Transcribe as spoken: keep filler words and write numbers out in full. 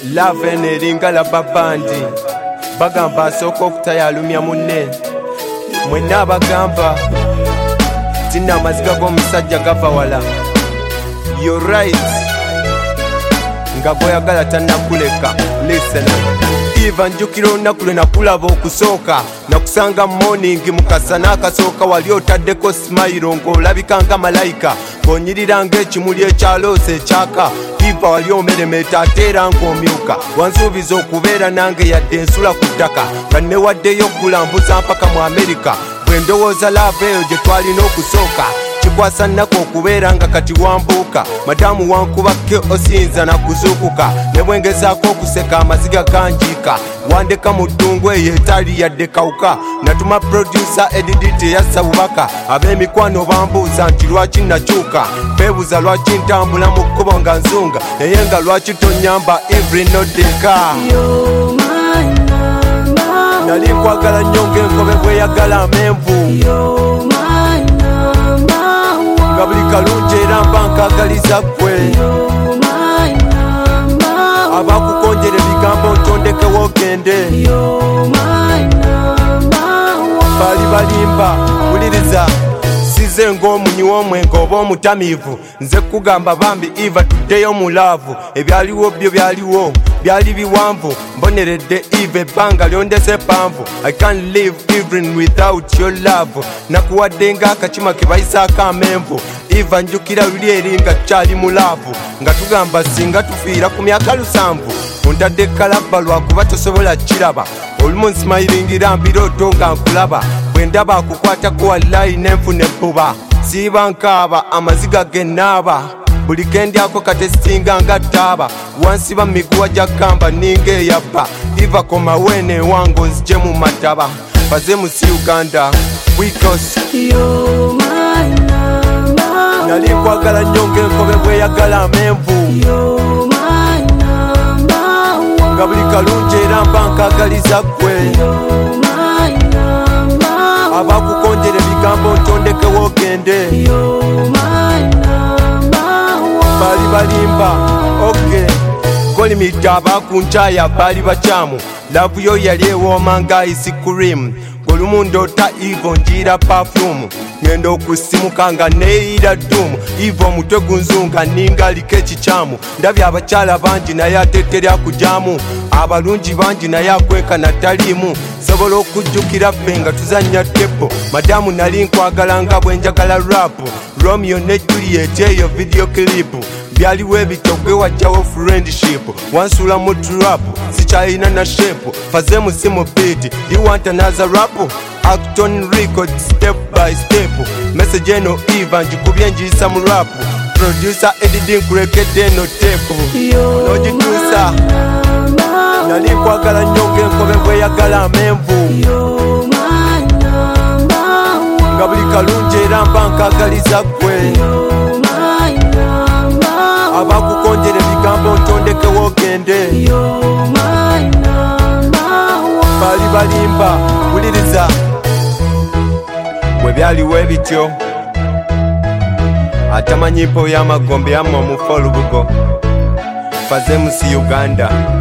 lave neringa la babandi bagamba asooka okutayalumya munne mwenna abagamba tina amaziga g'omusajja gava wala you're right nga gwoyagala tannakuleka listen Eva njukira olunaku lwe nakulaba okusooka nakusanga morning mukasa n'akasooka wali otaddeko smile ng'olabika nga malayika ng'onyirira ng'ekimuli ekyaloose ekyaka Eva wali omeremeta ate era ng'omyuka wansuubiza okubeera nange yadde ensula ku ttaka nga newaddeyo okulambuza mpaka mu Amerika bwe ndowooza laavu eyo gye twalina okusooka kikwasa nnako okubeera nga kati wambuuka madamu wankubakke osinza nakuzuukuka ne bwengezaako okuseka amaziga ganjiika wandeka mu ddungu eyo etaali yadde kawuka natuma producer edidi teyassa bubaka ab'emikwano bambuuza nti lwaki nakyuka beebuuza lwaki ntambula mu kkubo nga nzunga naye nga lwaki tonyamba every nodeka nali nkwagala nnyo ng'enkobe bweyagala amenvu nga buli kalungi era mba nkagaliza ggwe abakukonjera ebigambo ntondeke ogende bali balimba wuliriza size ng'omunyi w'omwenge oba omutamiivu nze kugamba bambi Eva tuddeyo mu laavu ebyaliwo byo byaliwo byali biwanvu mboneredde Eva ebbanga lyondese panvu I can't live even without your love nakuwadde ng'akakima ke bayisaako amenvu Eva njukira luli eri nga tukyali mu laavu nga tugamba singa tufiira ku myaka lusanvu ontadde kalabba lwakuba tosobola kiraba olumu nsimayiringira mbirooto nga nkulaba bwe ndaba akukwatako wallayi nenfuna ebbuba siiba nkaaba amaziga gennaaba buli kendyako katesitinga nga ttaaba wansiba miguwa gya kamba ninga eyabba Eva komaweene ewange onzije mu mataba baze musi Uganda wikos nali nkwagala nnyo ng'enkobe bweyagala amenvu nga buli kalungi era mba nkagaliza ggwe abakukonjera ebigambo ntondeke ogende bali balimba oke kolimidde abakunkyaya baali bakyamu laavu yo yali ewooma nga ice cream olumu ndoota Eva njiira perfume ngenda okusimuka nga neeyira ddumu Eva omutwe gunzunga ninga aliko ekikyamu ndabye abakyala bangi naye ate terya kujaamu abalungi bangi naye akwekana taliimu sobola okujjukira ffe nga tuzannya tepo madamu nali nkwagala nga bwe njagala rapu Romeo ne Juliet eyo video clip byaliwo ebito gwe wajjawo friendship wansuula mu trap sikyalina na shape faze musimu beat you want another rap Acton record step by step message eno Eva njikubye njiyisa mu rap producer edidi nkulekedde eno tape nogituusa nali nkwagala nnyo ng'enkobe bweyagala amenvu nga buli kalungi era mba nkagaliza ggwe abakukonjera ebigambo ntondeke ogende bali balimba wuliriza bwe byaliwo ebityo atamanyi mpo y'amagombe yamma omufa olubugo faze musi Uganda